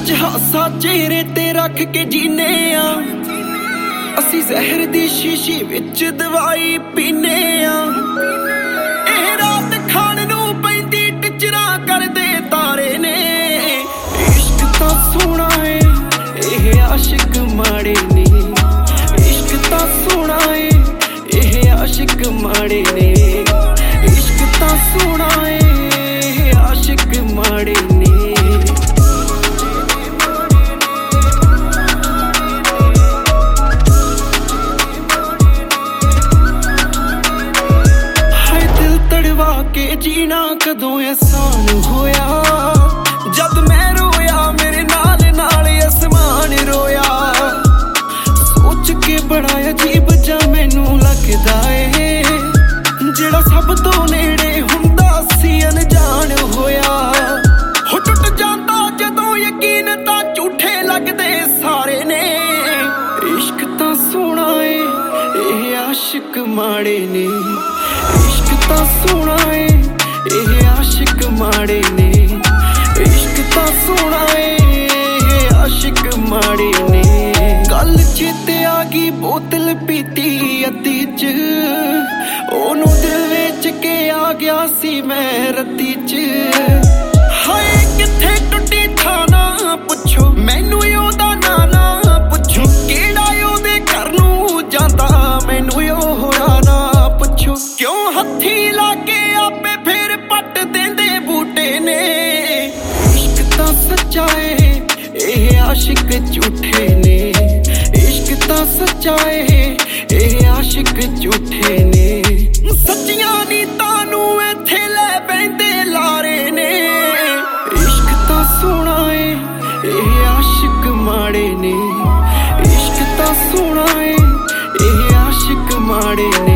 सच हासा चेहरे ते रख के जीने आ, असी जहर दी शीशी विच दवाई पीने आ। एह रात खाण नूं पैंदी टिचरा करदे तारे ने, इश्क तां सोहना है एह आशिक माड़े ने, इश्क तां सोहना है एह आशिक माड़े ने, इश्क तां सोहना है एह आशिक माड़े ने। के जीना कदों एहसान होया, जद मैं रोया मेरे नाल नाल आसमान रोया। सोच के बड़ा अजीब जा मैनू लगदा ए, जेड़ा सब तो नेड़े हुंदा सी अनजान होया। हो टुट जांदा जदों यकीन तां झूठे लगदे सारे ने, इश्क तां सोहना ए एह आशिक माड़े ने, इश्क तां सोहना है एह आशिक माड़े ने, इश्क तां सोहना है एह आशिक माड़े ने। गल चेते आ गई बोतल पीती अद्धी च, ओनू दिल विच के आ गया सी मैं रत्ती च। हाय किथे टुटी थाना पुछो मैनू ओहदा नाना पुछो, केड़ा ओहदे घर नूं जांदा मैनू ओहदा ना पुछो। क्यों हथी लागे आपे फिर पट देंदे बूटे ने, इश्क तां सच्चा है एह आशिक झूठे ने, इश्क तां सच्चा है एह आशिक झूठे ने। सच्चियां नीतां नूं इत्थे लै बैंदे लारे ने, इश्क तां सोहना है एह आशिक माड़े ने, इश्क तां सोहना है एह आशिक माड़े ने।